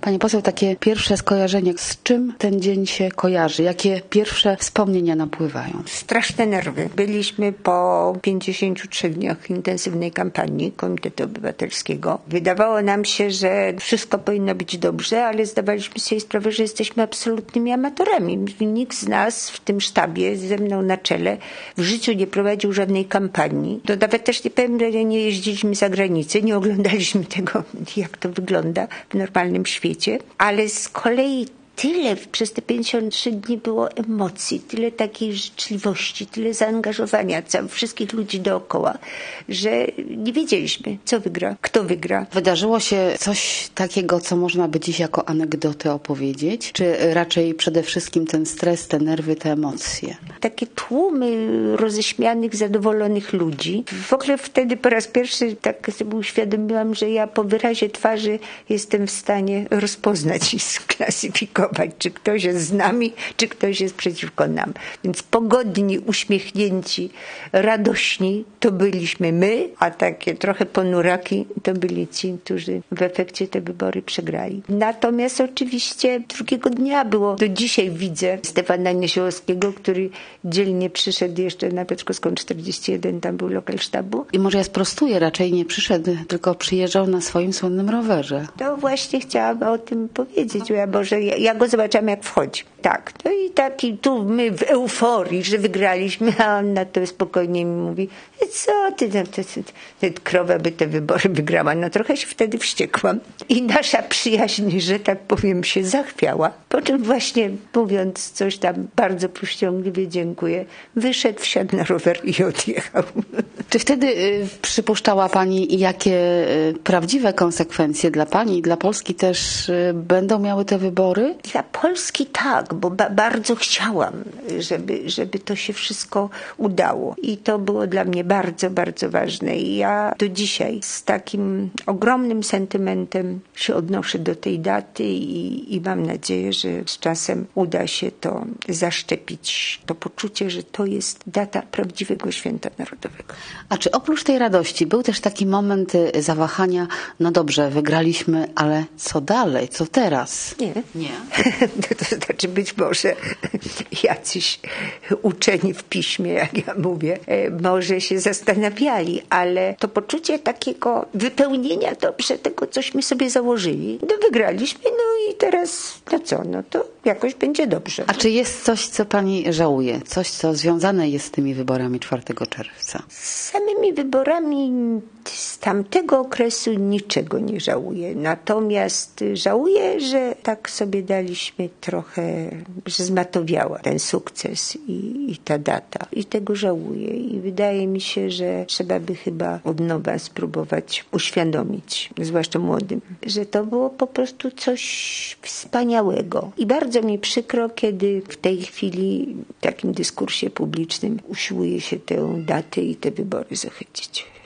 Pani poseł, takie pierwsze skojarzenie, z czym ten dzień się kojarzy? Jakie pierwsze wspomnienia napływają? Straszne nerwy. Byliśmy po 53 dniach intensywnej kampanii Komitetu Obywatelskiego. Wydawało nam się, że wszystko powinno być dobrze, ale zdawaliśmy sobie sprawę, że jesteśmy absolutnymi amatorami. Nikt z nas w tym sztabie, ze mną na czele, w życiu nie prowadził żadnej kampanii. To nawet też nie powiem, że nie jeździliśmy za granicę, nie oglądaliśmy tego, jak to wygląda w normalnym świecie, ale z kolei tyle przez te 53 dni było emocji, tyle takiej życzliwości, tyle zaangażowania wszystkich ludzi dookoła, że nie wiedzieliśmy, co wygra, kto wygra. Wydarzyło się coś takiego, co można by dziś jako anegdotę opowiedzieć? Czy raczej przede wszystkim ten stres, te nerwy, te emocje? Takie tłumy roześmianych, zadowolonych ludzi. W ogóle wtedy po raz pierwszy tak sobie uświadomiłam, że ja po wyrazie twarzy jestem w stanie rozpoznać i sklasyfikować, czy ktoś jest z nami, czy ktoś jest przeciwko nam. Więc pogodni, uśmiechnięci, radośni to byliśmy my, a takie trochę ponuraki to byli ci, którzy w efekcie te wybory przegrali. Natomiast oczywiście drugiego dnia było, do dzisiaj widzę Stefana Niesiołowskiego, który dzielnie przyszedł jeszcze na Piotrkowską 41, tam był lokal sztabu. I może ja sprostuję, raczej nie przyszedł, tylko przyjeżdżał na swoim słynnym rowerze. To właśnie chciałam o tym powiedzieć, bo że ja go zobaczyłam, jak wchodzi. Tak, no i taki tu my w euforii, że wygraliśmy, a on na to spokojnie mi mówi, co ty krowa by te wybory wygrała. No trochę się wtedy wściekłam. I nasza przyjaźń, że tak powiem, się zachwiała. Po czym właśnie mówiąc coś tam bardzo powściągliwie dziękuję, wyszedł, wsiadł na rower i odjechał. Czy wtedy przypuszczała Pani, jakie prawdziwe konsekwencje dla Pani i dla Polski też będą miały te wybory? Dla Polski tak, bo bardzo chciałam, żeby to się wszystko udało. I to było dla mnie bardzo, bardzo ważne. I ja do dzisiaj z takim ogromnym sentymentem się odnoszę do tej daty i mam nadzieję, że z czasem uda się to zaszczepić, to poczucie, że to jest data prawdziwego święta narodowego. A czy oprócz tej radości był też taki moment zawahania, no dobrze, wygraliśmy, ale co dalej, co teraz? Nie. To znaczy być może jacyś uczeni w piśmie, jak ja mówię, może się zastanawiali, ale to poczucie takiego wypełnienia dobrze tego, cośmy sobie założyli. No wygraliśmy, no i teraz no co, no to jakoś będzie dobrze. A czy jest coś, co Pani żałuje? Coś, co związane jest z tymi wyborami 4 czerwca? Z samymi wyborami z tamtego okresu niczego nie żałuję. Natomiast żałuję, że tak sobie daliśmy trochę, że zmatowiała ten sukces i ta data. I tego żałuję. I wydaje mi się, że trzeba by chyba od nowa spróbować uświadomić, zwłaszcza młodym, że to było po prostu coś wspaniałego. I bardzo mi przykro, kiedy w tej chwili w takim dyskursie publicznym usiłuje się tę datę i te wybory zachęcić.